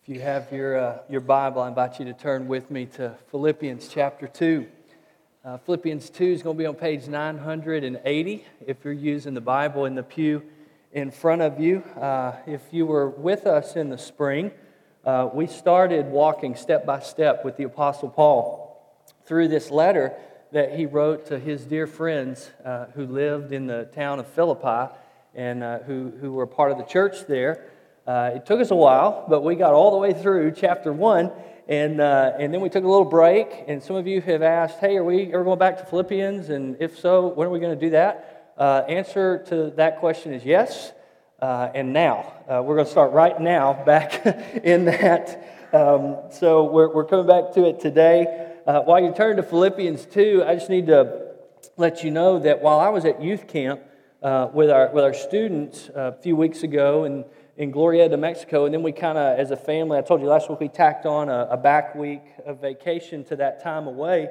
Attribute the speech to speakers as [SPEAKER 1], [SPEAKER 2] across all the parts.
[SPEAKER 1] If you have your Bible, I invite you to turn with me to Philippians chapter 2. Philippians 2 is going to be on page 980 if you're using the Bible in the pew in front of you. If you were with us in the spring, we started walking step by step with the Apostle Paul through this letter that he wrote to his dear friends who lived in the town of Philippi and who were part of the church there. It took us a while, but we got all the way through chapter 1, and then we took a little break, and some of you have asked, hey, are we ever going back to Philippians? And if so, when are we going to do that? Answer to that question is yes, and now. We're going to start right now back in that. So we're coming back to it today. While you turn to Philippians 2, I just need to let you know that while I was at youth camp with our students a few weeks ago, in Glorieta, Mexico, and then we kind of, as a family, I told you last week, we tacked on a back week of vacation to that time away.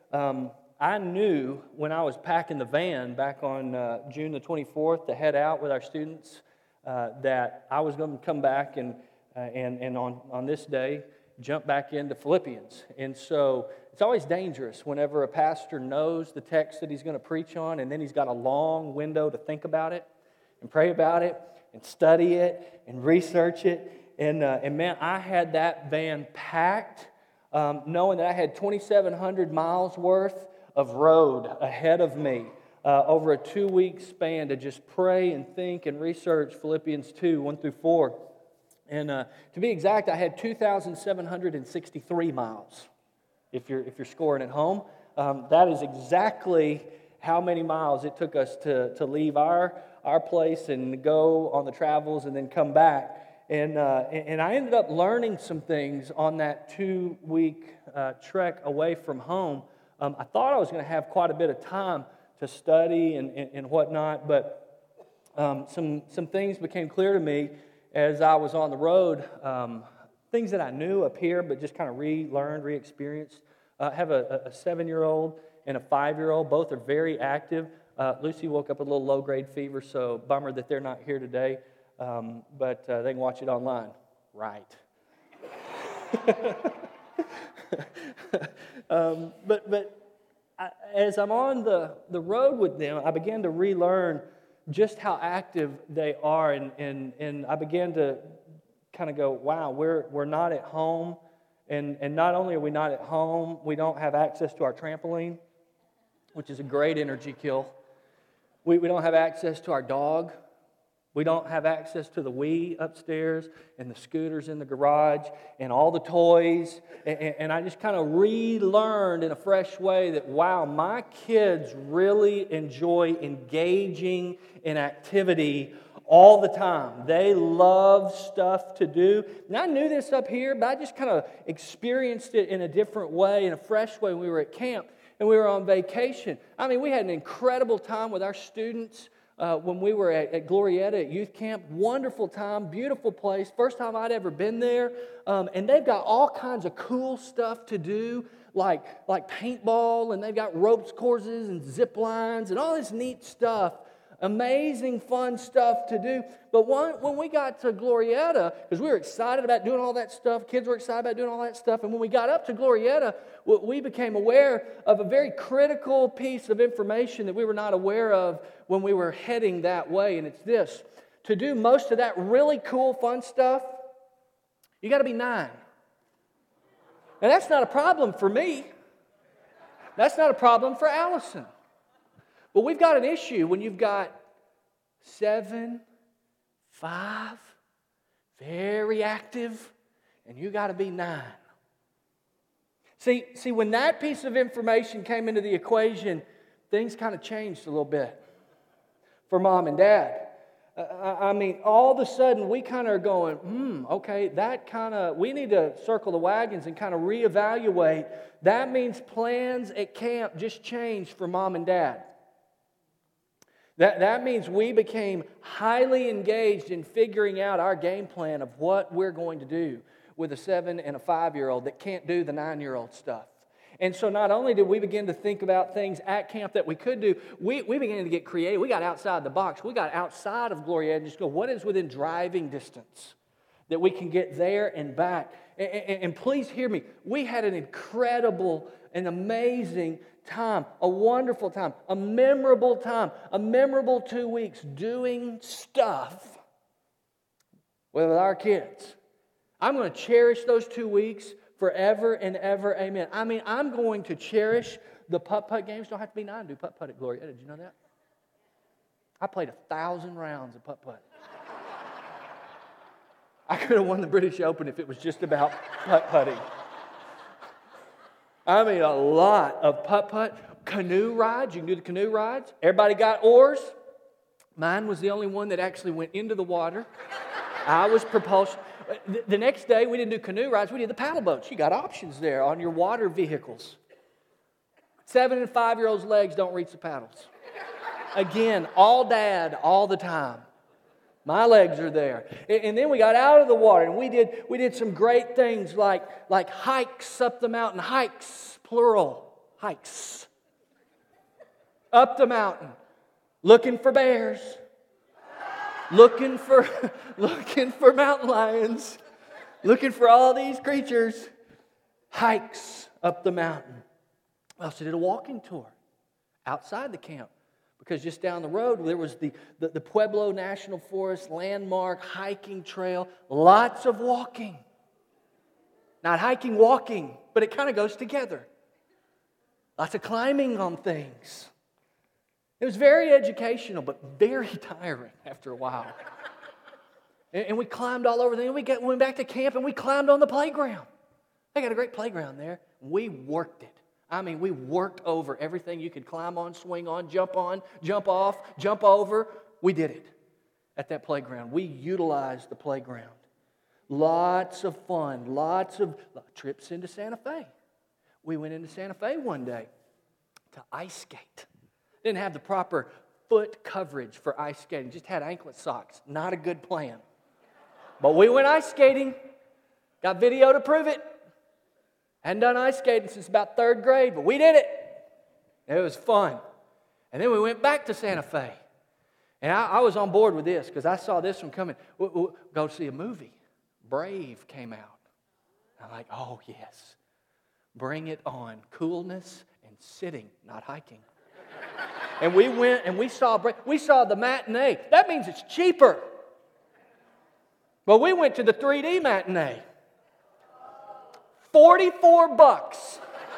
[SPEAKER 1] I knew when I was packing the van back on June the 24th to head out with our students that I was going to come back and on this day jump back into Philippians. And so it's always dangerous whenever a pastor knows the text that he's going to preach on, and then he's got a long window to think about it and pray about it and study it and research it. And man, I had that van packed, knowing that I had 2,700 miles worth of road ahead of me over a 2-week span to just pray and think and research Philippians 2, 1 through 4. And to be exact, I had 2,763 miles. If you're scoring at home, that is exactly how many miles it took us to leave our place and go on the travels and then come back. And I ended up learning some things on that 2-week trek away from home. I thought I was going to have quite a bit of time to study and whatnot, but some things became clear to me as I was on the road, things that I knew up here, but just kind of relearned, re-experienced. I have a 7-year-old and a 5-year-old. Both are very active. Lucy woke up with a little low-grade fever, so bummer that they're not here today. But they can watch it online. Right. As I'm on the road with them, I began to relearn just how active they are, and I began to kind of go, wow, we're not at home, and not only are we not at home, we don't have access to our trampoline, which is a great energy kill. We don't have access to our dog. We don't have access to the Wii upstairs and the scooters in the garage and all the toys. And I just kind of relearned in a fresh way that, wow, my kids really enjoy engaging in activity all the time. They love stuff to do. And I knew this up here, but I just kind of experienced it in a different way, in a fresh way when we were at camp. And we were on vacation. I mean, we had an incredible time with our students when we were at Glorieta at youth camp. Wonderful time, beautiful place. First time I'd ever been there. And they've got all kinds of cool stuff to do, like paintball, and they've got ropes courses and zip lines and all this neat stuff. Amazing, fun stuff to do. But when we got to Glorieta, because we were excited about doing all that stuff, kids were excited about doing all that stuff, and when we got up to Glorieta, we became aware of a very critical piece of information that we were not aware of when we were heading that way, and it's this. To do most of that really cool, fun stuff, you got to be 9. Now, that's not a problem for me. That's not a problem for Allison. But we've got an issue when you've got 7, 5, very active, and you got to be 9. See, when that piece of information came into the equation, things kind of changed a little bit for mom and dad. I mean, all of a sudden, we kind of are going, okay, we need to circle the wagons and kind of reevaluate. That means plans at camp just changed for mom and dad. That means we became highly engaged in figuring out our game plan of what we're going to do with a 7 and a 5-year-old that can't do the 9-year-old stuff. And so not only did we begin to think about things at camp that we could do, we began to get creative. We got outside the box. We got outside of Glorieta and just go, what is within driving distance? that we can get there and back. And please hear me. We had an incredible and amazing time, a wonderful time, a memorable 2 weeks doing stuff with our kids. I'm going to cherish those 2 weeks forever and ever. Amen. I mean, I'm going to cherish the putt-putt games. Don't have to be 9 to do putt-putt at Glorieta. Did you know that? I played 1,000 rounds of putt-putt. I could have won the British Open if it was just about putt-putting. I mean, a lot of putt-putt. Canoe rides. You can do the canoe rides. Everybody got oars. Mine was the only one that actually went into the water. I was propulsion. The next day, we didn't do canoe rides. We did the paddle boats. You got options there on your water vehicles. 7 and 5-year-olds' legs don't reach the paddles. Again, all dad, all the time. My legs are there. And then we got out of the water, and we did some great things like hikes up the mountain. Hikes, plural, hikes. Up the mountain, looking for bears, looking for mountain lions, looking for all these creatures. Hikes up the mountain. We also did a walking tour outside the camp. Because just down the road, there was the Pueblo National Forest landmark hiking trail. Lots of walking. Not hiking, walking, but it kind of goes together. Lots of climbing on things. It was very educational, but very tiring after a while. And we climbed all over. Then we went back to camp and we climbed on the playground. They got a great playground there. We worked it. I mean, we worked over everything you could climb on, swing on, jump off, jump over. We did it at that playground. We utilized the playground. Lots of fun, lots of trips into Santa Fe. We went into Santa Fe one day to ice skate. Didn't have the proper foot coverage for ice skating, just had anklet socks. Not a good plan. But we went ice skating, got video to prove it. Hadn't done ice skating since about 3rd grade, but we did it. It was fun. And then we went back to Santa Fe. And I was on board with this because I saw this one coming. We'll go see a movie. Brave came out. I'm like, oh, yes. Bring it on. Coolness and sitting, not hiking. And we went and we saw the matinee. That means it's cheaper. But we went to the 3D matinee. $44.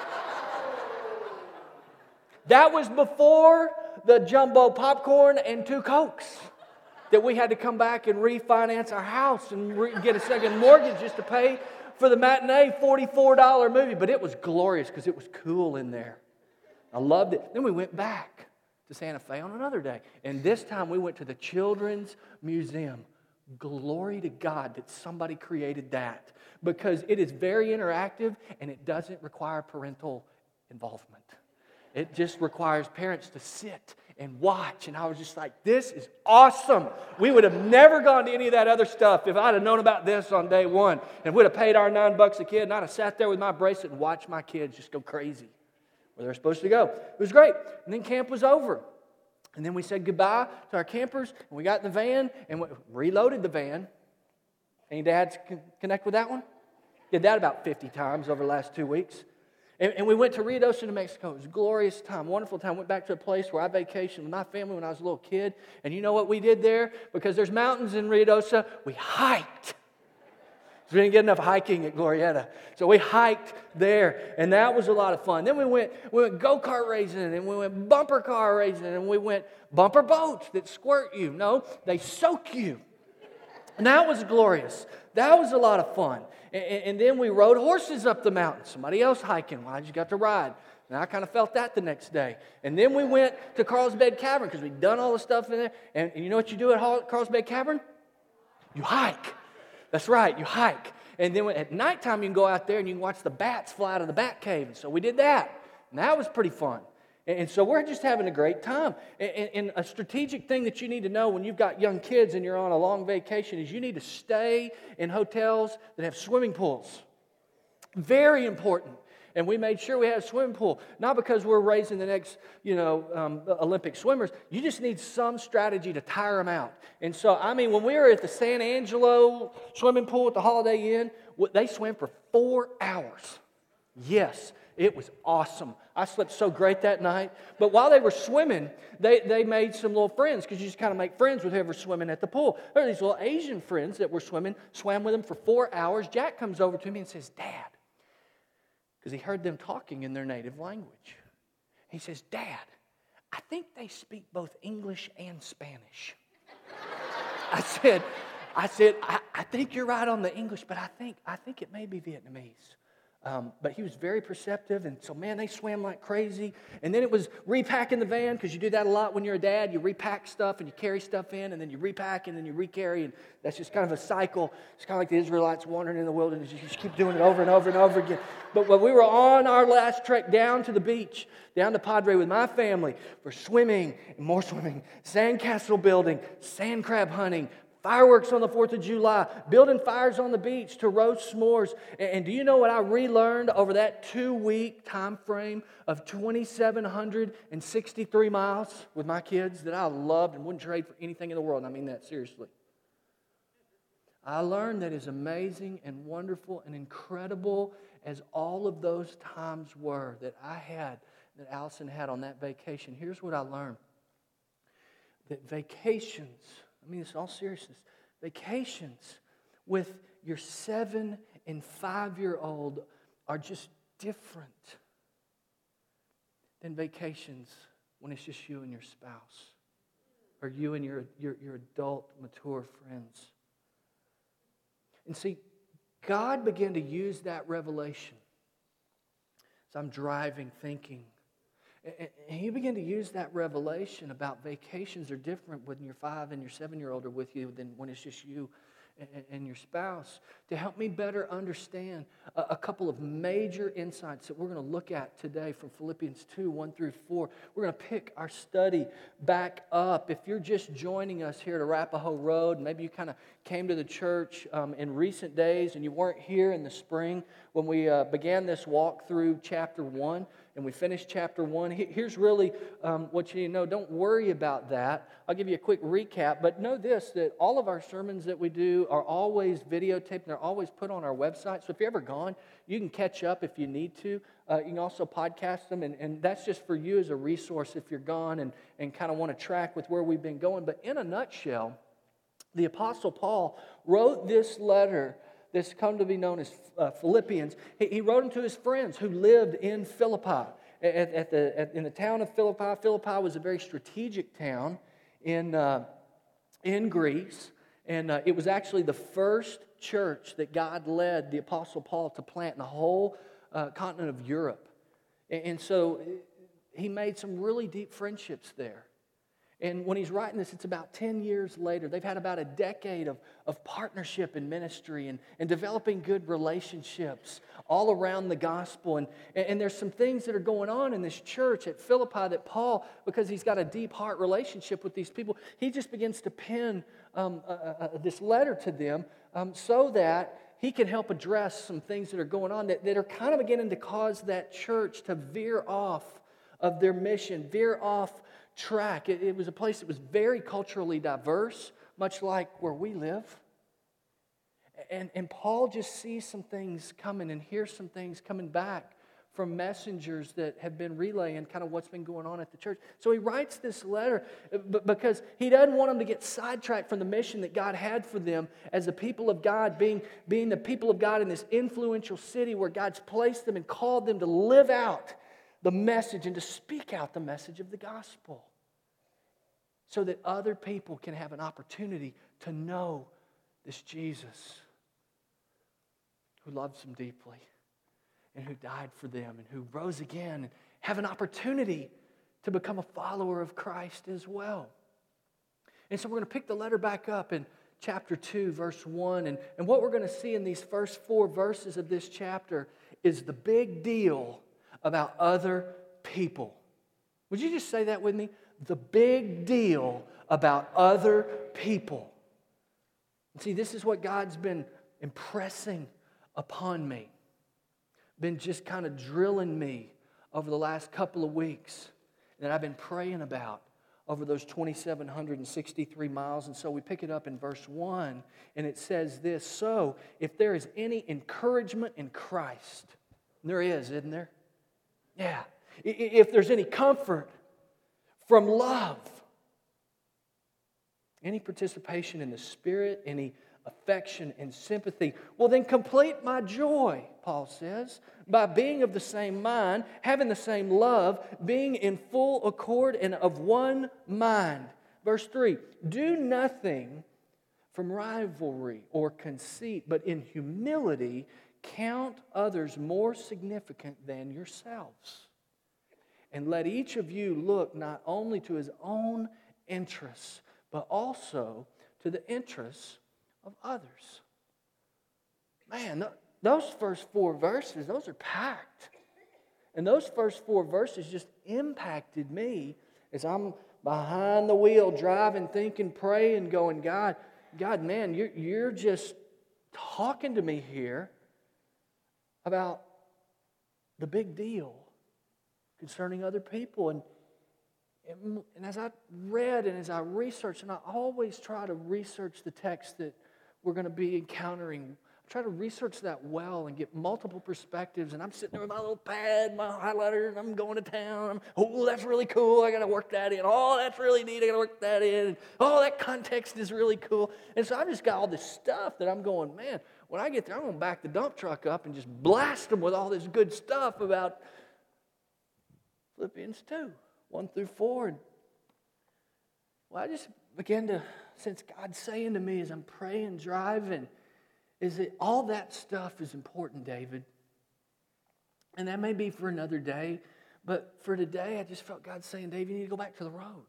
[SPEAKER 1] That was before the jumbo popcorn and 2 Cokes that we had to come back and refinance our house and get a second mortgage just to pay for the matinee $44 movie. But it was glorious because it was cool in there. I loved it. Then we went back to Santa Fe on another day. And this time we went to the Children's Museum. Glory to God that somebody created that. Because it is very interactive and it doesn't require parental involvement. It just requires parents to sit and watch. And I was just like, this is awesome. We would have never gone to any of that other stuff if I'd have known about this on day one. And we'd have paid our $9 a kid and I'd have sat there with my bracelet and watched my kids just go crazy where they're supposed to go. It was great. And then camp was over. And then we said goodbye to our campers and we got in the van and reloaded the van. Any dads connect with that one? Did that about 50 times over the last 2 weeks. And we went to Ruidoso, New Mexico. It was a glorious time, wonderful time. Went back to a place where I vacationed with my family when I was a little kid. And you know what we did there? Because there's mountains in Ruidoso, we hiked. We didn't get enough hiking at Glorieta. So we hiked there, and that was a lot of fun. Then we went go-kart racing, and we went bumper car racing, and we went bumper boats that squirt you. No, they soak you. And that was glorious. That was a lot of fun. And then we rode horses up the mountain. Somebody else hiking. Well, I just got to ride. And I kind of felt that the next day. And then we went to Carlsbad Cavern because we'd done all the stuff in there. And you know what you do at Carlsbad Cavern? You hike. That's right, you hike. And then at nighttime you can go out there and you can watch the bats fly out of the bat cave. And so we did that. And that was pretty fun. And so we're just having a great time. And a strategic thing that you need to know when you've got young kids and you're on a long vacation is you need to stay in hotels that have swimming pools. Very important. And we made sure we had a swimming pool. Not because we're raising the next, Olympic swimmers. You just need some strategy to tire them out. And so, when we were at the San Angelo swimming pool at the Holiday Inn, they swam for 4 hours. Yes, it was awesome. I slept so great that night. But while they were swimming, they made some little friends, because you just kind of make friends with whoever's swimming at the pool. There were these little Asian friends that were swimming, swam with them for 4 hours. Jack comes over to me and says, Dad, because he heard them talking in their native language. He says, Dad, I think they speak both English and Spanish. I said, I think you're right on the English, but I think it may be Vietnamese. But he was very perceptive, and so, man, they swam like crazy. And then it was repacking the van, because you do that a lot when you're a dad. You repack stuff, and you carry stuff in, and then you repack, and then you recarry, and that's just kind of a cycle. It's kind of like the Israelites wandering in the wilderness. You just keep doing it over and over and over again. But when we were on our last trek down to the beach, down to Padre with my family, for swimming, and more swimming, sandcastle building, sand crab hunting, fireworks on the 4th of July, building fires on the beach to roast s'mores. And do you know what I relearned over that 2-week time frame of 2,763 miles with my kids that I loved and wouldn't trade for anything in the world? And I mean that seriously. I learned that as amazing and wonderful and incredible as all of those times were that I had, that Allison had on that vacation, here's what I learned. That vacations, this in all seriousness, vacations with your 7- and 5-year-old are just different than vacations when it's just you and your spouse, or you and your adult, mature friends. And see, God began to use that revelation. So I'm driving, thinking. And He began to use that revelation about vacations are different when your 5 and your 7-year-old are with you than when it's just you and your spouse, to help me better understand a couple of major insights that we're going to look at today from Philippians 2, 1 through 4. We're going to pick our study back up. If you're just joining us here at Arapahoe Road, maybe you kind of came to the church in recent days and you weren't here in the spring when we began this walk through chapter 1, and we finished chapter 1. Here's really what you need to know. Don't worry about that. I'll give you a quick recap, but know this, that all of our sermons that we do are always videotaped, and they're always put on our website. So if you're ever gone, you can catch up if you need to. You can also podcast them, and that's just for you as a resource if you're gone and kind of want to track with where we've been going. But in a nutshell, the Apostle Paul wrote this letter that's come to be known as Philippians. He wrote them to his friends who lived in Philippi. In the town of Philippi, Philippi was a very strategic town in Greece. And it was actually the first church that God led the Apostle Paul to plant in the whole continent of Europe. And so he made some really deep friendships there. And when he's writing this, it's about 10 years later. They've had about a decade of partnership in ministry and developing good relationships all around the gospel. And there's some things that are going on in this church at Philippi that Paul, because he's got a deep heart relationship with these people, he just begins to pen this letter to them so that he can help address some things that are going on that are kind of beginning to cause that church to veer off of their mission, veer off track. It was a place that was very culturally diverse, much like where we live. And Paul just sees some things coming and hears some things coming back from messengers that have been relaying kind of what's been going on at the church. So he writes this letter because he doesn't want them to get sidetracked from the mission that God had for them as the people of God, being the people of God in this influential city where God's placed them and called them to live out the message and to speak out the message of the gospel so that other people can have an opportunity to know this Jesus who loves them deeply and who died for them and who rose again and have an opportunity to become a follower of Christ as well. And so we're going to pick the letter back up in chapter 2, verse 1. And what we're going to see in these first 4 verses of this chapter is the big deal about other people. Would you just say that with me? The big deal about other people. And see, this is what God's been impressing upon me. been just kind of drilling me over the last couple of weeks that I've been praying about over those 2,763 miles. And so we pick it up in verse 1, and it says this: so if there is any encouragement in Christ, and there is, isn't there? Yeah. If there's any comfort from love, any participation in the Spirit, any affection and sympathy, well then complete my joy, Paul says, by being of the same mind, having the same love, being in full accord and of one mind. Verse 3, do nothing from rivalry or conceit, but in humility count others more significant than yourselves. And let each of you look not only to his own interests, but also to the interests of others. Man, those first 4 verses, those are packed. And those first 4 verses just impacted me as I'm behind the wheel, driving, thinking, praying, going, God, man, you're just talking to me here about the big deal concerning other people. And as I read and as I researched, and I always try to research the text that we're going to be encountering, I try to research that well and get multiple perspectives. And I'm sitting there with my little pad, my highlighter, and I'm going to town. Oh, that's really cool. I got to work that in. Oh, that's really neat. I got to work that in. And, oh, that context is really cool. And so I've just got all this stuff that I'm going, man, when I get there, I'm going to back the dump truck up and just blast them with all this good stuff about Philippians 2, 1 through 4. And, well, I just began to sense God saying to me as I'm praying, driving, is that all that stuff is important, David. And that may be for another day, but for today, I just felt God saying, David, you need to go back to the road.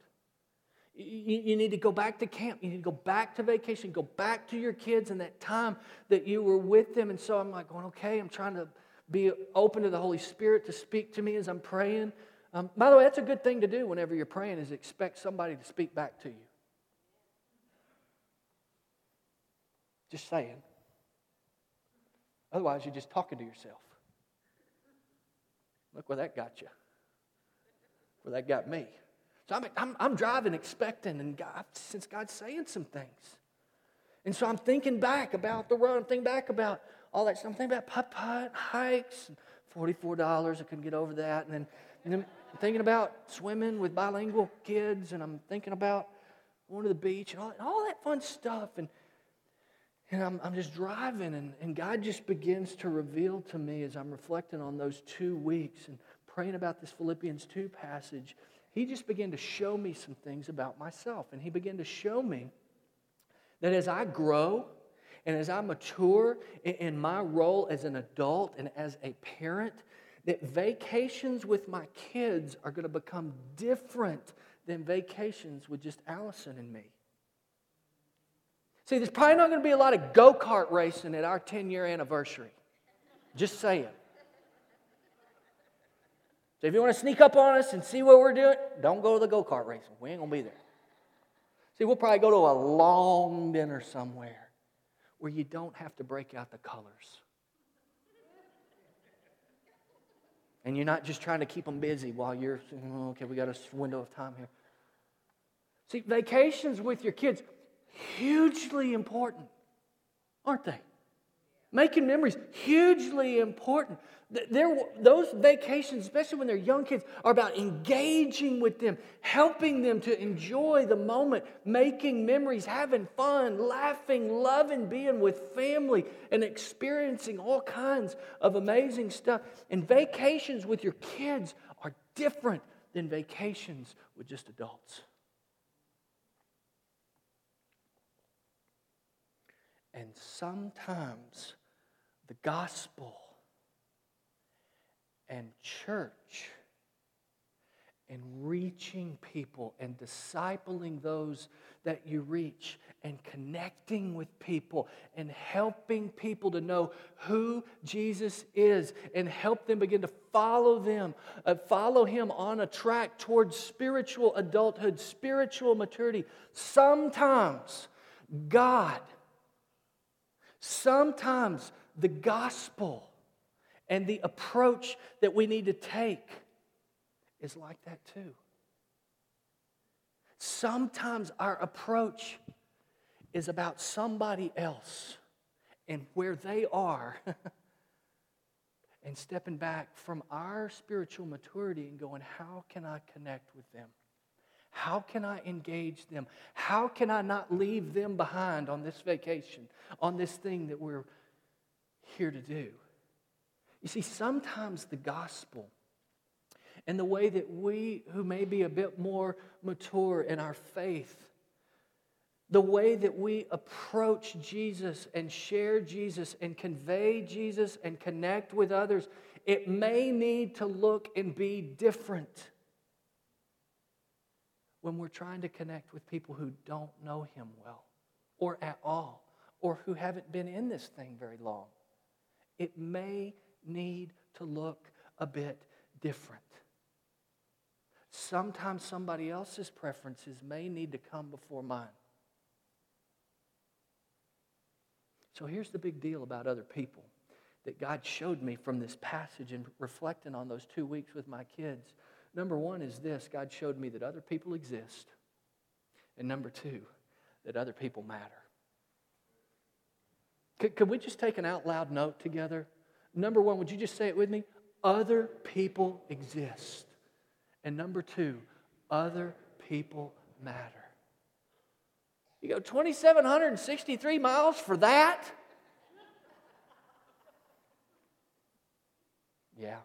[SPEAKER 1] You need to go back to camp. You need to go back to vacation. Go back to your kids and that time that you were with them. And so I'm like going, okay, I'm trying to be open to the Holy Spirit to speak to me as I'm praying. By the way, that's a good thing to do whenever you're praying, is expect somebody to speak back to you. Just saying. Otherwise, you're just talking to yourself. Look where that got you. Where that got me. So I'm driving expecting, and since God's saying some things. And so I'm thinking back about the road. I'm thinking back about all that stuff. I'm thinking about putt-putt, hikes, $44. I couldn't get over that. And then I'm thinking about swimming with bilingual kids, and I'm thinking about going to the beach and all that fun stuff. And I'm just driving, and God just begins to reveal to me as I'm reflecting on those 2 weeks and praying about this Philippians 2 passage. He just began to show me some things about myself. And He began to show me that as I grow and as I mature in my role as an adult and as a parent, that vacations with my kids are going to become different than vacations with just Allison and me. See, there's probably not going to be a lot of go-kart racing at our 10-year anniversary. Just saying. So if you want to sneak up on us and see what we're doing, don't go to the go-kart racing. We ain't going to be there. See, we'll probably go to a long dinner somewhere where you don't have to break out the colors. And you're not just trying to keep them busy while you're, okay, we got a window of time here. See, vacations with your kids, hugely important, aren't they? Making memories, hugely important. Those vacations, especially when they're young kids, are about engaging with them, helping them to enjoy the moment, making memories, having fun, laughing, loving, being with family, and experiencing all kinds of amazing stuff. And vacations with your kids are different than vacations with just adults. And sometimes the gospel and church and reaching people and discipling those that you reach and connecting with people and helping people to know who Jesus is and help them begin to follow Him on a track towards spiritual adulthood, spiritual maturity. Sometimes the gospel And the approach that we need to take is like that too. Sometimes our approach is about somebody else and where they are and stepping back from our spiritual maturity and going, how can I connect with them? How can I engage them? How can I not leave them behind on this vacation, on this thing that we're here to do? You see, sometimes the gospel and the way that we who may be a bit more mature in our faith, the way that we approach Jesus and share Jesus and convey Jesus and connect with others, it may need to look and be different when we're trying to connect with people who don't know Him well or at all, or who haven't been in this thing very long. It may need to look a bit different. Sometimes somebody else's preferences may need to come before mine. So here's the big deal about other people that God showed me from this passage and reflecting on those 2 weeks with my kids. Number one is this: God showed me that other people exist. And number two, that other people matter. Could we just take an out loud note together? Number one, would you just say it with me? Other people exist. And number two, other people matter. You go 2,763 miles for that? Yeah.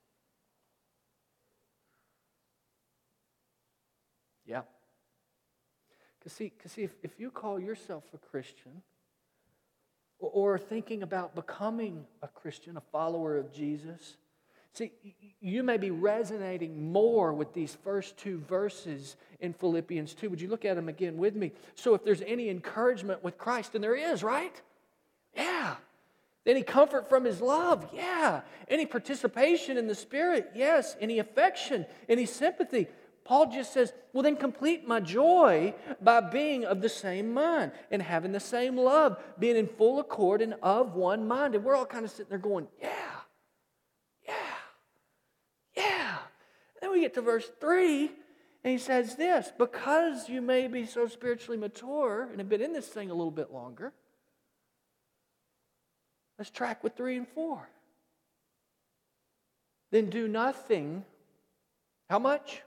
[SPEAKER 1] Yeah. Because see, if you call yourself a Christian, or thinking about becoming a Christian, a follower of Jesus, see, you may be resonating more with these first two verses in Philippians 2. Would you look at them again with me? So if there's any encouragement with Christ, and there is, right? Yeah. Any comfort from His love? Yeah. Any participation in the Spirit? Yes. Any affection? Any sympathy? Paul just says, well, then complete my joy by being of the same mind and having the same love, being in full accord and of one mind. And we're all kind of sitting there going, yeah. And then we get to verse 3, and he says this: because you may be so spiritually mature and have been in this thing a little bit longer, let's track with 3 and 4. Then do nothing. How much?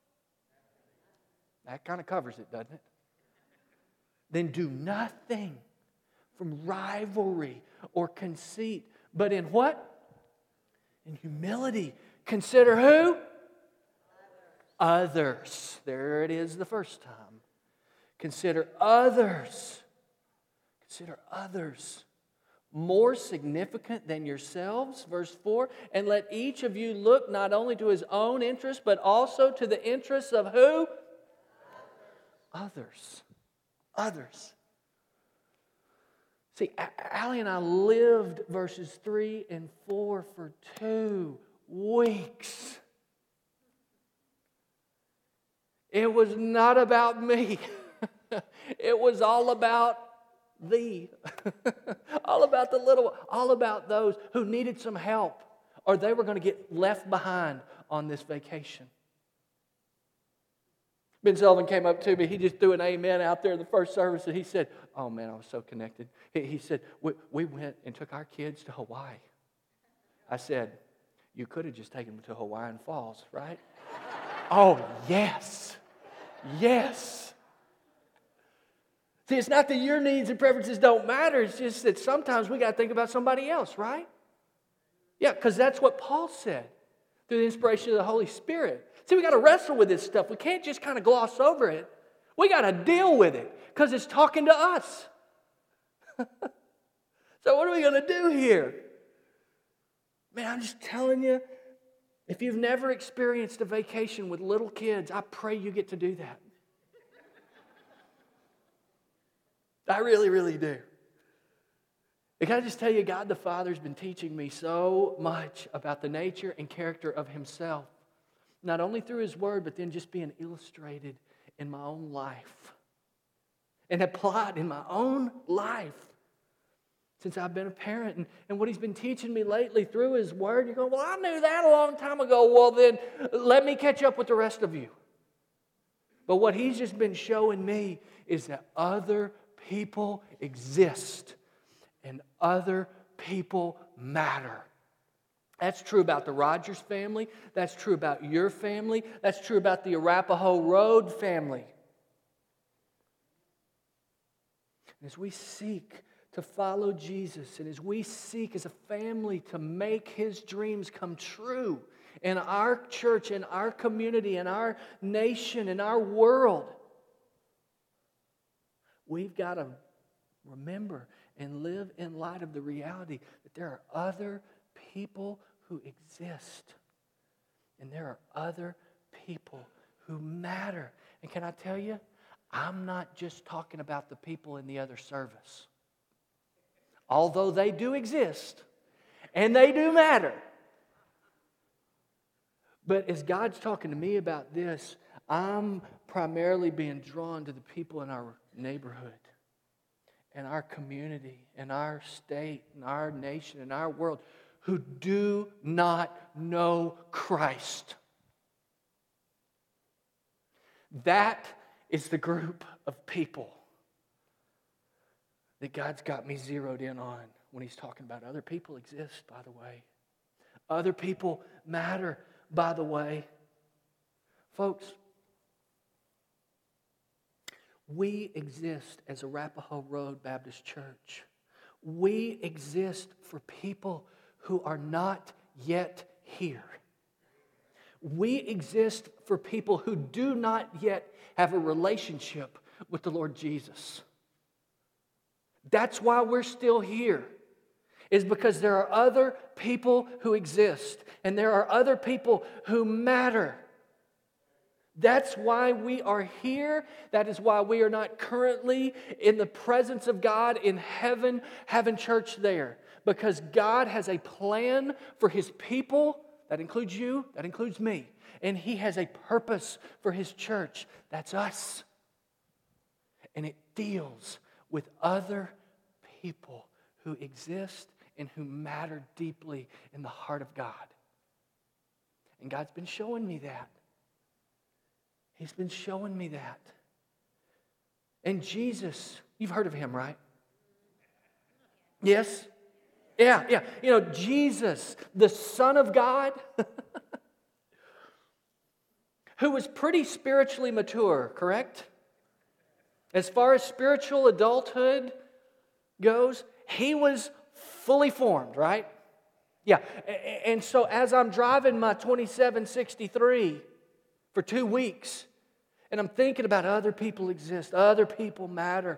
[SPEAKER 1] That kind of covers it, doesn't it? Then do nothing from rivalry or conceit, but in what? In humility. Consider who? Others. There it is the first time. Consider others. Consider others more significant than yourselves. Verse 4, and let each of you look not only to his own interest, but also to the interests of who? Others. Others. See, Allie and I lived verses 3 and 4 for 2 weeks. It was not about me. It was all about thee. All about the little, all about those who needed some help, or they were going to get left behind on this vacation. Ben Sullivan came up to me. He just threw an amen out there in the first service, and he said, oh man, I was so connected. He said, we went and took our kids to Hawaii. I said, you could have just taken them to Hawaiian Falls, right? Oh, yes. Yes. See, it's not that your needs and preferences don't matter. It's just that sometimes we got to think about somebody else, right? Yeah, because that's what Paul said through the inspiration of the Holy Spirit. See, we got to wrestle with this stuff. We can't just kind of gloss over it. We got to deal with it because it's talking to us. So what are we going to do here? Man, I'm just telling you, if you've never experienced a vacation with little kids, I pray you get to do that. I really, really do. And can I just tell you, God the Father's been teaching me so much about the nature and character of Himself. Not only through His Word, but then just being illustrated in my own life. And applied in my own life. since I've been a parent. And what He's been teaching me lately through His Word, you're going, well, I knew that a long time ago. Well, then let me catch up with the rest of you. But what He's just been showing me is that other people exist and other people matter. That's true about the Rogers family. That's true about your family. That's true about the Arapahoe Road family. As we seek to follow Jesus, and as we seek as a family to make His dreams come true in our church, in our community, in our nation, in our world, we've got to remember and live in light of the reality that there are other people who exist. And there are other people who matter. And can I tell you, I'm not just talking about the people in the other service. Although they do exist and they do matter. But as God's talking to me about this, I'm primarily being drawn to the people in our neighborhood, in our community, in our state, in our nation, in our world, who do not know Christ. That is the group of people that God's got me zeroed in on when He's talking about other people exist, by the way. Other people matter, by the way. Folks, we exist as Arapahoe Road Baptist Church. We exist for people who are not yet here. We exist for people who do not yet have a relationship with the Lord Jesus. That's why we're still here, is because there are other people who exist, and there are other people who matter. That's why we are here. That is why we are not currently in the presence of God in heaven, having church there. Because God has a plan for His people. That includes you, that includes me. And He has a purpose for His church. That's us. And it deals with other people who exist and who matter deeply in the heart of God. And God's been showing me that. He's been showing me that. And Jesus, you've heard of Him, right? Yes? Yeah. You know, Jesus, the Son of God, who was pretty spiritually mature, correct? As far as spiritual adulthood goes, He was fully formed, right? Yeah. And so as I'm driving my 2763 for 2 weeks, and I'm thinking about other people exist, other people matter,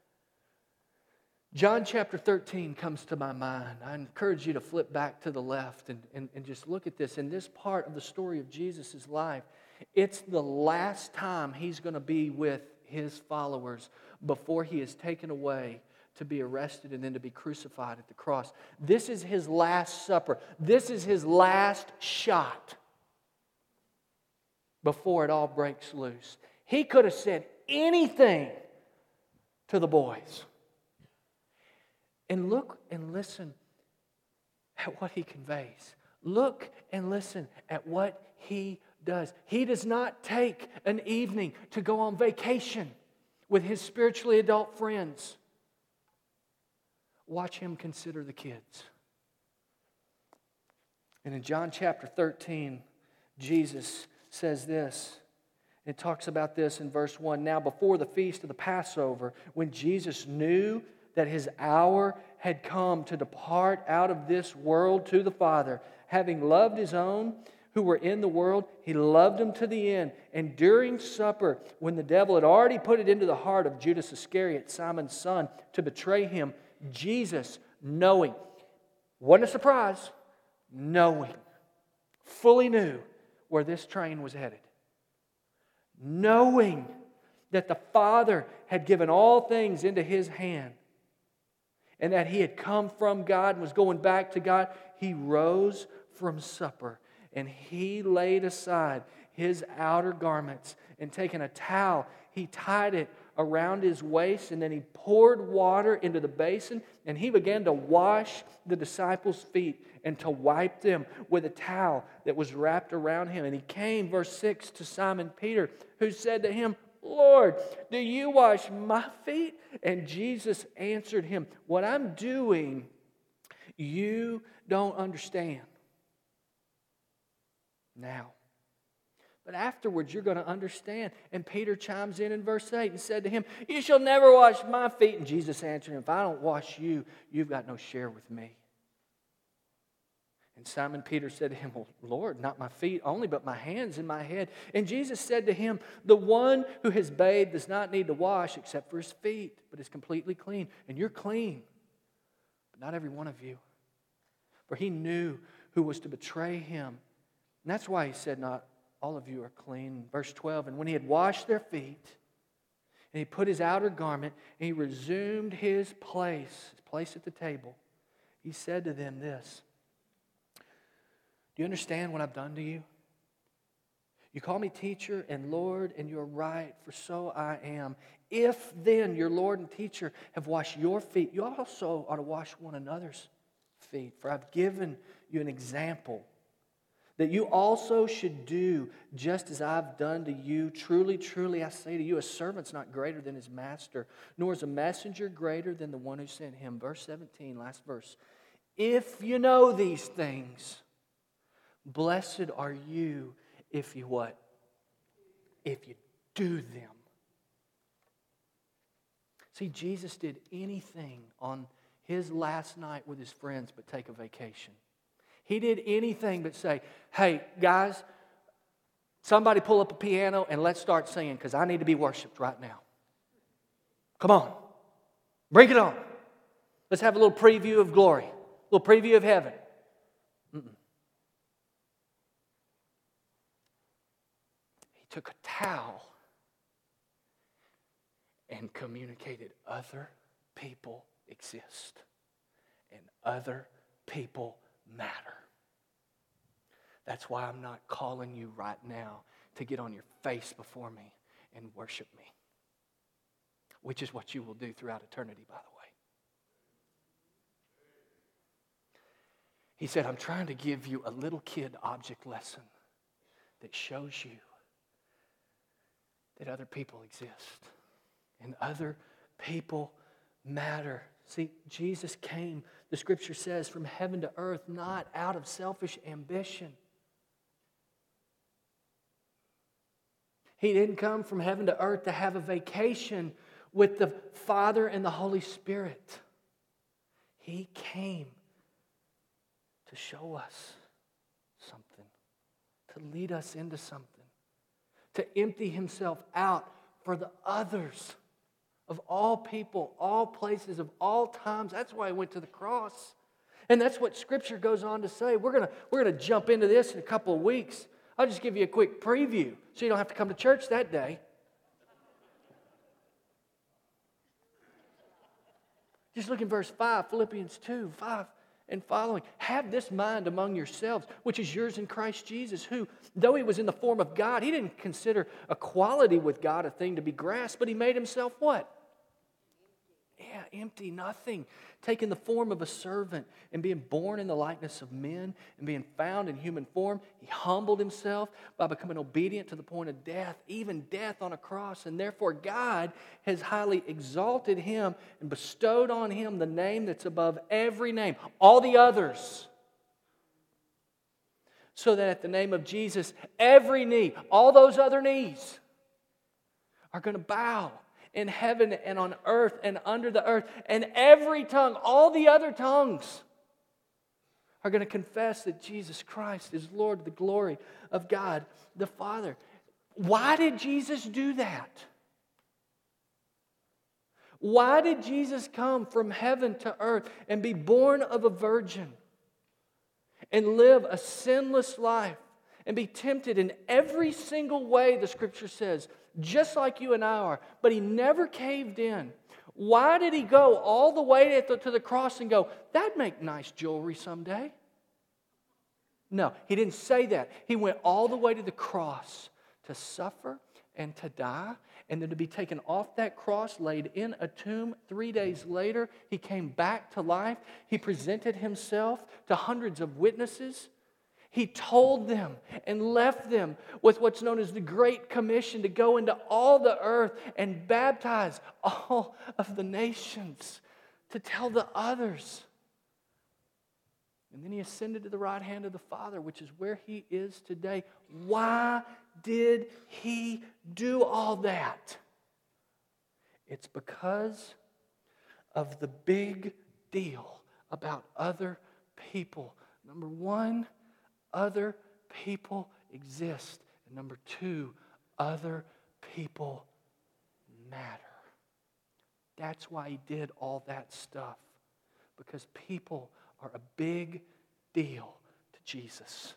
[SPEAKER 1] John chapter 13 comes to my mind. I encourage you to flip back to the left and just look at this. In this part of the story of Jesus' life, it's the last time He's going to be with His followers before He is taken away to be arrested and then to be crucified at the cross. This is His last supper. This is His last shot before it all breaks loose. He could have said anything to the boys. And look and listen at what He conveys. Look and listen at what He does. He does not take an evening to go on vacation with His spiritually adult friends. Watch Him consider the kids. And in John chapter 13, Jesus says this. It talks about this in verse 1. Now before the feast of the Passover, when Jesus knew that His hour had come to depart out of this world to the Father, having loved His own who were in the world, He loved them to the end. And during supper, when the devil had already put it into the heart of Judas Iscariot, Simon's son, to betray Him, Jesus, knowing, wasn't a surprise, knowing, fully knew where this train was headed. Knowing that the Father had given all things into His hand, and that He had come from God and was going back to God, He rose from supper and He laid aside His outer garments, and taking a towel, He tied it around his waist, and then he poured water into the basin, and he began to wash the disciples' feet and to wipe them with a towel that was wrapped around him. And he came, verse 6, to Simon Peter, who said to him, Lord, do you wash my feet? And Jesus answered him, what I'm doing, you don't understand now. But afterwards you're going to understand. And Peter chimes in verse 8 and said to him, you shall never wash my feet. And Jesus answered him, if I don't wash you, you've got no share with me. And Simon Peter said to him, well, Lord, not my feet only, but my hands and my head. And Jesus said to him, the one who has bathed does not need to wash except for his feet, but is completely clean. And you're clean, but not every one of you. For he knew who was to betray him. And that's why he said, not all of you are clean. Verse 12, and when he had washed their feet, and he put his outer garment, and he resumed his place at the table, he said to them this, do you understand what I've done to you? You call me teacher and Lord, and you're right, for so I am. If then your Lord and teacher have washed your feet, you also ought to wash one another's feet. For I've given you an example that you also should do just as I've done to you. Truly, truly, I say to you, a servant's not greater than his master, nor is a messenger greater than the one who sent him. Verse 17, last verse. If you know these things, blessed are you if you what? If you do them. See, Jesus did anything on his last night with his friends but take a vacation. He did anything but say, hey, guys, somebody pull up a piano and let's start singing because I need to be worshiped right now. Come on. Bring it on. Let's have a little preview of glory. A little preview of heaven. He took a towel and communicated other people exist and other people matter. That's why I'm not calling you right now to get on your face before me and worship me, which is what you will do throughout eternity, by the way. He said, I'm trying to give you a little kid object lesson that shows you that other people exist and other people matter. See, Jesus came, the Scripture says, from heaven to earth, not out of selfish ambition. He didn't come from heaven to earth to have a vacation with the Father and the Holy Spirit. He came to show us something, to lead us into something, to empty himself out for the others of all people, all places, of all times. That's why he went to the cross. And that's what Scripture goes on to say. We're gonna jump into this in a couple of weeks. I'll just give you a quick preview so you don't have to come to church that day. Just look in verse 5, Philippians 2, 5 and following. Have this mind among yourselves, which is yours in Christ Jesus, who, though he was in the form of God, he didn't consider equality with God a thing to be grasped, but he made himself what? Yeah, empty, nothing. Taking the form of a servant and being born in the likeness of men and being found in human form, he humbled himself by becoming obedient to the point of death, even death on a cross. And therefore God has highly exalted him and bestowed on him the name that's above every name, all the others. So that at the name of Jesus, every knee, all those other knees are going to bow in heaven and on earth and under the earth, and every tongue, all the other tongues, are going to confess that Jesus Christ is Lord to the glory of God the Father. Why did Jesus do that? Why did Jesus come from heaven to earth and be born of a virgin and live a sinless life and be tempted in every single way, the Scripture says, just like you and I are, but he never caved in? Why did he go all the way to the cross and go, that'd make nice jewelry someday? No, he didn't say that. He went all the way to the cross to suffer and to die and then to be taken off that cross, laid in a tomb. 3 days later, he came back to life. He presented himself to hundreds of witnesses. He told them and left them with what's known as the Great Commission to go into all the earth and baptize all of the nations, to tell the others. And then he ascended to the right hand of the Father, which is where he is today. Why did he do all that? It's because of the big deal about other people. Number one, other people exist. And number two, other people matter. That's why he did all that stuff. Because people are a big deal to Jesus.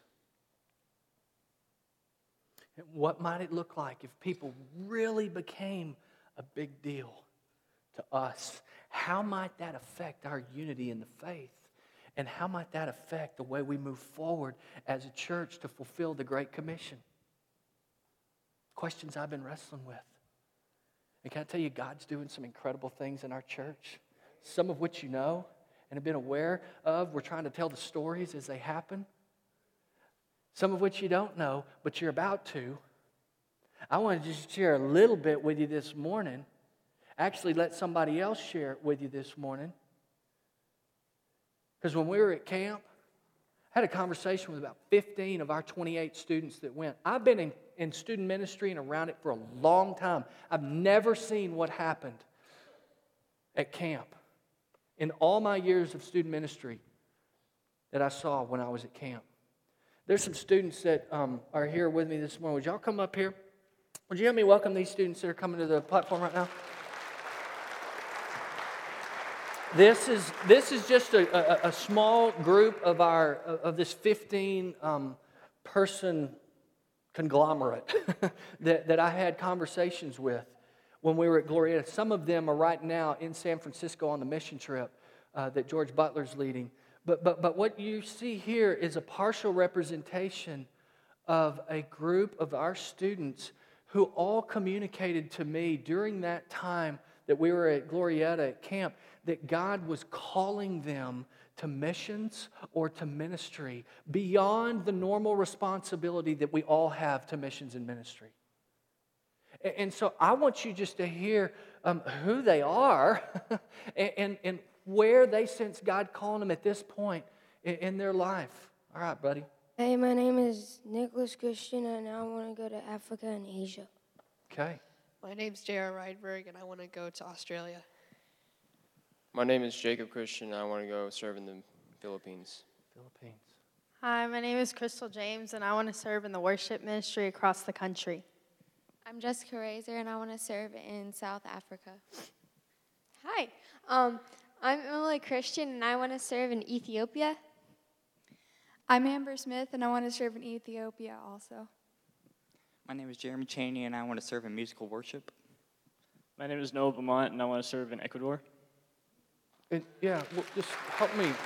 [SPEAKER 1] And what might it look like if people really became a big deal to us? How might that affect our unity in the faith? And how might that affect the way we move forward as a church to fulfill the Great Commission? Questions I've been wrestling with. And can I tell you, God's doing some incredible things in our church, some of which you know and have been aware of. We're trying to tell the stories as they happen. Some of which you don't know, but you're about to. I want to just share a little bit with you this morning. Actually, let somebody else share it with you this morning. Because when we were at camp, I had a conversation with about 15 of our 28 students that went. I've been in student ministry and around it for a long time. I've never seen what happened at camp in all my years of student ministry that I saw when I was at camp. There's some students that are here with me this morning. Would y'all come up here? Would you help me welcome these students that are coming to the platform right now? This is just a small group of this 15 person conglomerate that I had conversations with when we were at Glorieta. Some of them are right now in San Francisco on the mission trip that George Butler's leading. But what you see here is a partial representation of a group of our students who all communicated to me during that time that we were at Glorieta at camp that God was calling them to missions or to ministry beyond the normal responsibility that we all have to missions and ministry. And so I want you just to hear who they are and where they sense God calling them at this point in their life. All right, buddy.
[SPEAKER 2] Hey, my name is Nicholas Christian, and I want to go to Africa and Asia.
[SPEAKER 1] Okay.
[SPEAKER 3] My name's J.R. Rydberg, and I want to go to Australia.
[SPEAKER 4] My name is Jacob Christian, and I want to go serve in the Philippines.
[SPEAKER 5] Hi, my name is Crystal James, and I want to serve in the worship ministry across the country.
[SPEAKER 6] I'm Jessica Razor, and I want to serve in South Africa. Hi, I'm Emily Christian, and I want to serve in Ethiopia.
[SPEAKER 7] I'm Amber Smith, and I want to serve in Ethiopia also.
[SPEAKER 8] My name is Jeremy Cheney, and I want to serve in musical worship.
[SPEAKER 9] My name is Noah Beaumont, and I want to serve in Ecuador.
[SPEAKER 1] And yeah, well, just help me.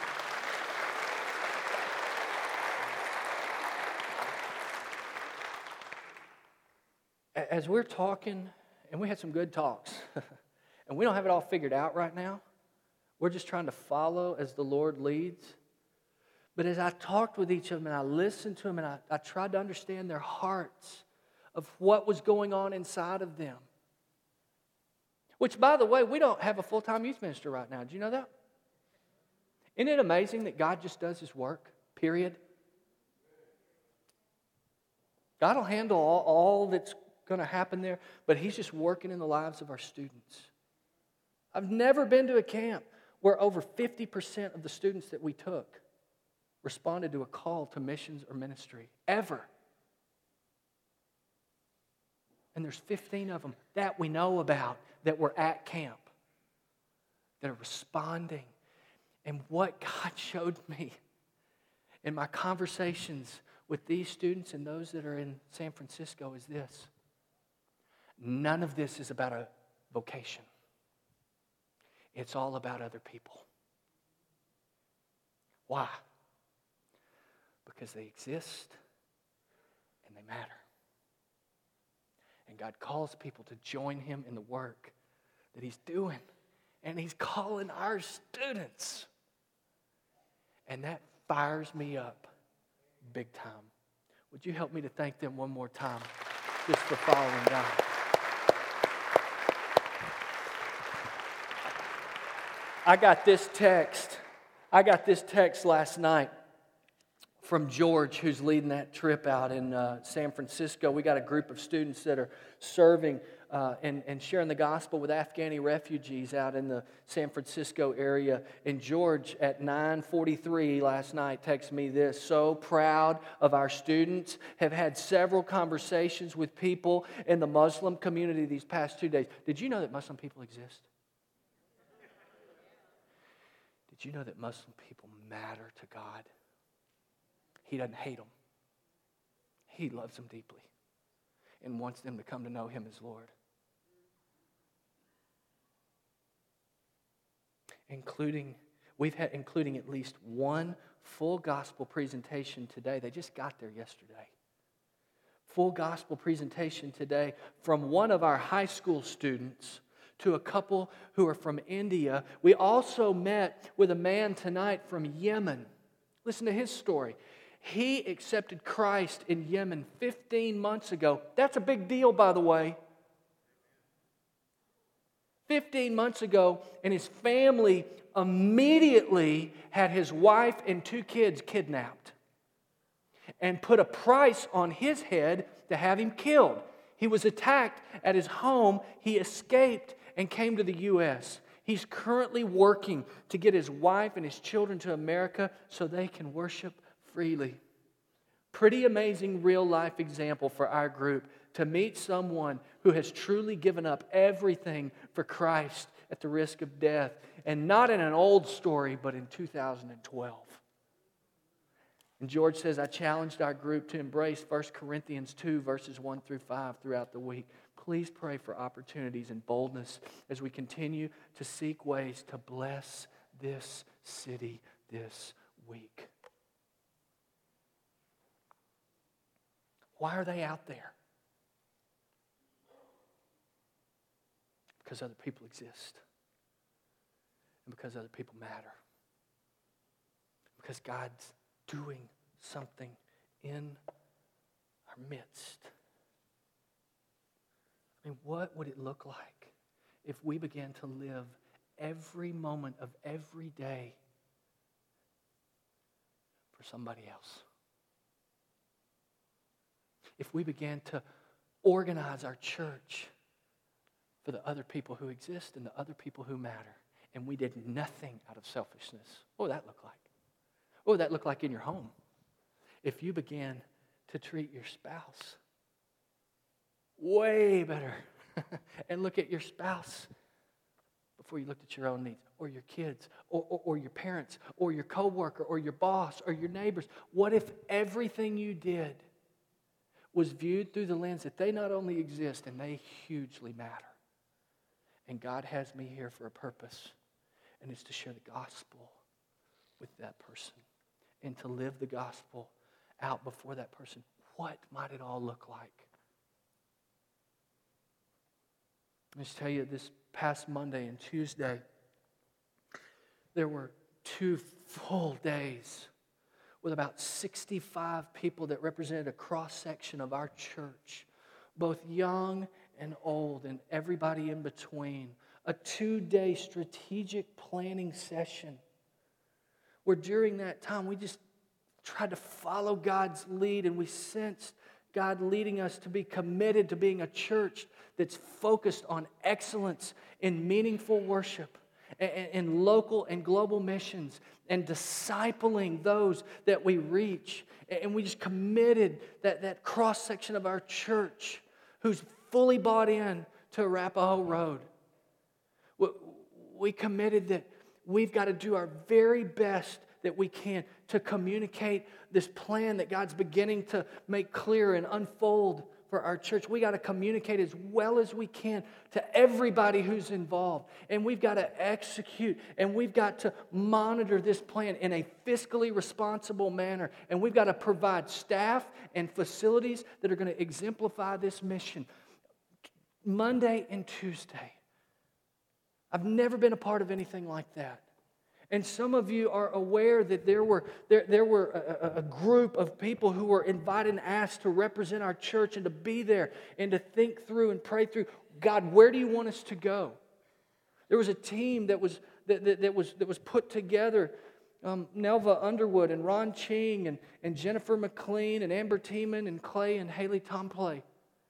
[SPEAKER 1] As we're talking, and we had some good talks, and we don't have it all figured out right now. We're just trying to follow as the Lord leads. But as I talked with each of them, and I listened to them, and I tried to understand their hearts of what was going on inside of them. Which, by the way, we don't have a full-time youth minister right now. Do you know that? Isn't it amazing that God just does His work, period? God will handle all that's going to happen there, but He's just working in the lives of our students. I've never been to a camp where over 50% of the students that we took responded to a call to missions or ministry, ever. And there's 15 of them that we know about that were at camp that are responding. And what God showed me in my conversations with these students and those that are in San Francisco is this. None of this is about a vocation. It's all about other people. Why? Because they exist and they matter. And God calls people to join Him in the work that He's doing. And He's calling our students. And that fires me up big time. Would you help me to thank them one more time just for following God? I got this text last night from George, who's leading that trip out in San Francisco. We got a group of students that are serving and sharing the gospel with Afghani refugees out in the San Francisco area. And George, at 9:43 last night, texted me this: so proud of our students. Have had several conversations with people in the Muslim community these past 2 days. Did you know that Muslim people exist? Did you know that Muslim people matter to God? He doesn't hate them. He loves them deeply and wants them to come to know Him as Lord. Including at least one full gospel presentation today. They just got there yesterday. Full gospel presentation today from one of our high school students to a couple who are from India. We also met with a man tonight from Yemen. Listen to his story. He accepted Christ in Yemen 15 months ago. That's a big deal, by the way. 15 months ago, and his family immediately had his wife and 2 kids kidnapped and put a price on his head to have him killed. He was attacked at his home. He escaped and came to the U.S. He's currently working to get his wife and his children to America so they can worship freely. Pretty amazing real-life example for our group to meet someone who has truly given up everything for Christ at the risk of death. And not in an old story, but in 2012. And George says, I challenged our group to embrace 1 Corinthians 2, verses 1 through 5 throughout the week. Please pray for opportunities and boldness as we continue to seek ways to bless this city this week. Why are they out there? Because other people exist. And because other people matter. Because God's doing something in our midst. I mean, what would it look like if we began to live every moment of every day for somebody else? If we began to organize our church for the other people who exist and the other people who matter, and we did nothing out of selfishness, what would that look like? What would that look like in your home? If you began to treat your spouse way better and look at your spouse before you looked at your own needs, or your kids, or your parents, or your coworker, or your boss, or your neighbors. What if everything you did was viewed through the lens that they not only exist and they hugely matter, and God has me here for a purpose, and it's to share the gospel with that person and to live the gospel out before that person? What might it all look like? Let me just tell you, this past Monday and Tuesday, there were 2 full days with about 65 people that represented a cross-section of our church, both young and old and everybody in between. A 2-day strategic planning session where during that time we just tried to follow God's lead, and we sensed God leading us to be committed to being a church that's focused on excellence in meaningful worship, and local and global missions, and discipling those that we reach. And we just committed that cross-section of our church who's fully bought in to Arapahoe Road. We committed that we've got to do our very best that we can to communicate this plan that God's beginning to make clear and unfold for our church. We got to communicate as well as we can to everybody who's involved. And we've got to execute, and we've got to monitor this plan in a fiscally responsible manner. And we've got to provide staff and facilities that are going to exemplify this mission. Monday and Tuesday. I've never been a part of anything like that. And some of you are aware that there were a group of people who were invited and asked to represent our church and to be there and to think through and pray through, God, where do you want us to go? There was a team that was put together. Nelva Underwood and Ron Ching and Jennifer McLean and Amber Tiemann and Clay and Haley Tomplay.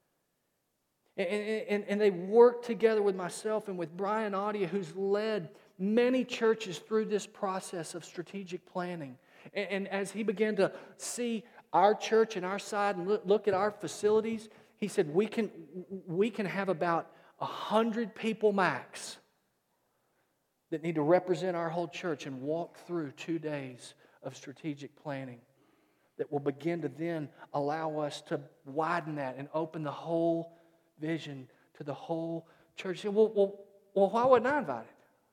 [SPEAKER 1] And they worked together with myself and with Brian Audia, who's led many churches through this process of strategic planning. And as he began to see our church and our side and look at our facilities, he said, we can have about 100 people max that need to represent our whole church and walk through 2 days of strategic planning that will begin to then allow us to widen that and open the whole vision to the whole church. Well, why wasn't I invited?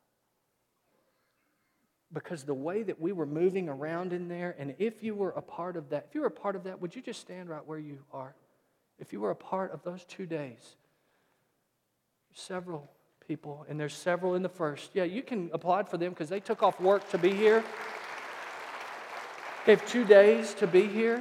[SPEAKER 1] Because the way that we were moving around in there, and if you were a part of that, would you just stand right where you are? If you were a part of those 2 days, several people, and there's several in the first. Yeah, you can applaud for them because they took off work to be here. They have 2 days to be here.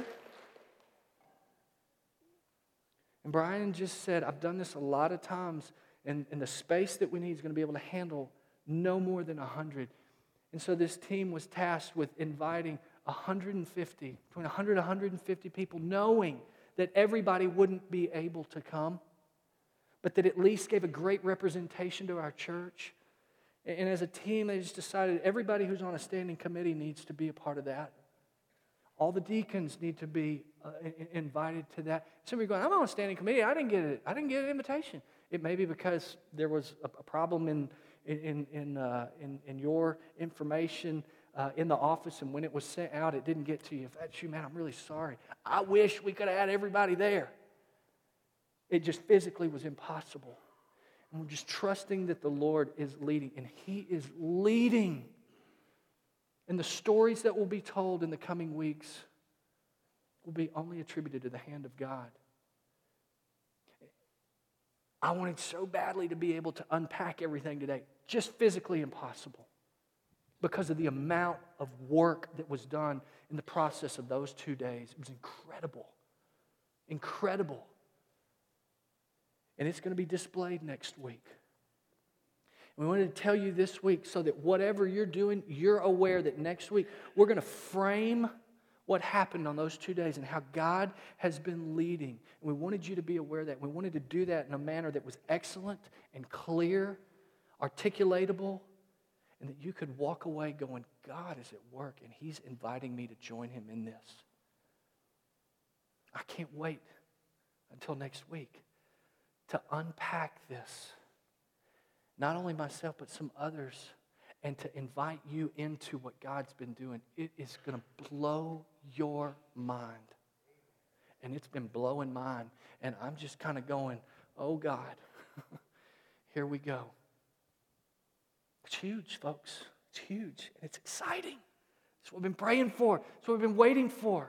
[SPEAKER 1] And Brian just said, I've done this a lot of times, and the space that we need is going to be able to handle no more than 100. And so this team was tasked with inviting 150, between 100 and 150 people, knowing that everybody wouldn't be able to come, but that at least gave a great representation to our church. And as a team, they just decided everybody who's on a standing committee needs to be a part of that. All the deacons need to be invited to that. Some of you are going, I'm on a standing committee. I didn't get an invitation. It may be because there was a problem in your information in the office, and when it was sent out, it didn't get to you. If that's you, man, I'm really sorry. I wish we could have had everybody there. It just physically was impossible. And we're just trusting that the Lord is leading, and He is leading. And the stories that will be told in the coming weeks will be only attributed to the hand of God. I wanted so badly to be able to unpack everything today. Just physically impossible because of the amount of work that was done in the process of those 2 days. It was incredible. Incredible. And it's going to be displayed next week. We wanted to tell you this week so that whatever you're doing, you're aware that next week we're going to frame what happened on those 2 days and how God has been leading. And we wanted you to be aware of that. We wanted to do that in a manner that was excellent and clear, articulatable, and that you could walk away going, God is at work and He's inviting me to join Him in this. I can't wait until next week to unpack this. Not only myself, but some others, and to invite you into what God's been doing. It is going to blow your mind. And it's been blowing mine. And I'm just kind of going, oh God, here we go. It's huge, folks. It's huge. And it's exciting. It's what we've been praying for. It's what we've been waiting for.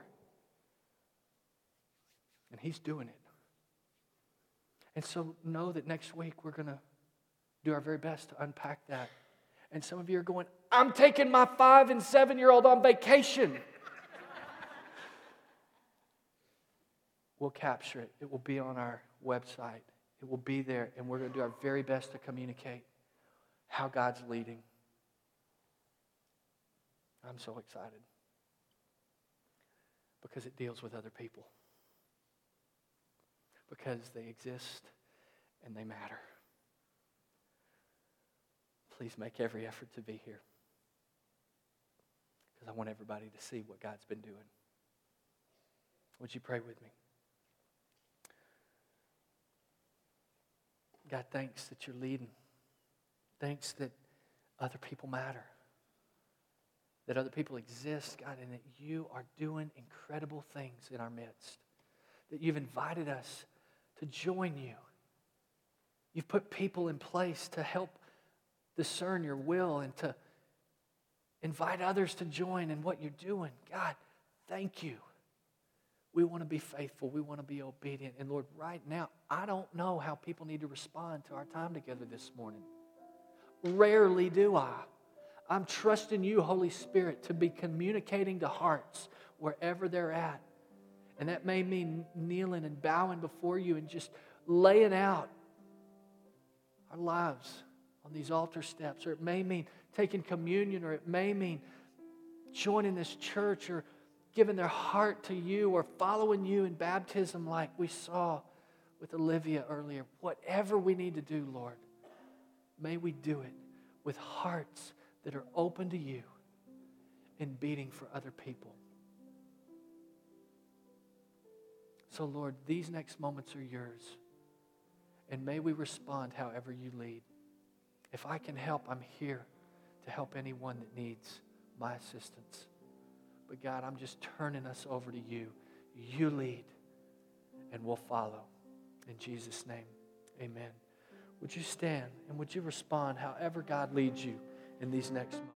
[SPEAKER 1] And He's doing it. And so know that next week we're going to do our very best to unpack that. And some of you are going, I'm taking my 5 and 7-year-old on vacation. We'll capture it. It will be on our website. It will be there, and we're going to do our very best to communicate how God's leading. I'm so excited because it deals with other people. Because they exist and they matter. Please make every effort to be here. Because I want everybody to see what God's been doing. Would you pray with me? God, thanks that you're leading. Thanks that other people matter. That other people exist, God, and that you are doing incredible things in our midst. That you've invited us to join you. You've put people in place to help discern your will and to invite others to join in what you're doing. God, thank you. We want to be faithful. We want to be obedient. And Lord, right now, I don't know how people need to respond to our time together this morning. Rarely do I. I'm trusting you, Holy Spirit, to be communicating to hearts wherever they're at. And that may mean kneeling and bowing before you and just laying out our lives on these altar steps. Or it may mean taking communion, or it may mean joining this church, or giving their heart to you, or following you in baptism like we saw with Olivia earlier. Whatever we need to do, Lord, may we do it with hearts that are open to you and beating for other people. So, Lord, these next moments are yours. And may we respond however you lead. If I can help, I'm here to help anyone that needs my assistance. But God, I'm just turning us over to you. You lead, and we'll follow. In Jesus' name, amen. Would you stand and would you respond however God leads you in these next moments?